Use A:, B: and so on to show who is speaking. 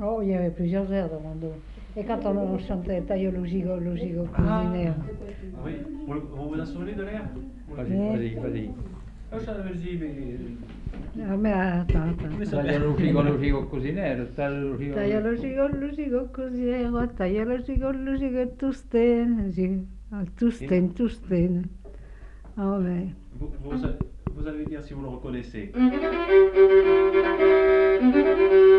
A: Oh, il y avait plusieurs airs dans mon dos. Et quand on chantait Taillot le gigot
B: Ah,
A: cuisinière.
B: oui. Vous vous en souvenez de l'air?
C: Vas-y, vas-y, vas-y.
B: Ah, ça veut dire,
A: Ah, mais attends.
C: Taglialo lo gigo cucinero, taglialo
A: Taillot le gigot cuisinière, taillot le gigot Toustain. Oh, mais.
B: Vous allez dire si vous le reconnaissez.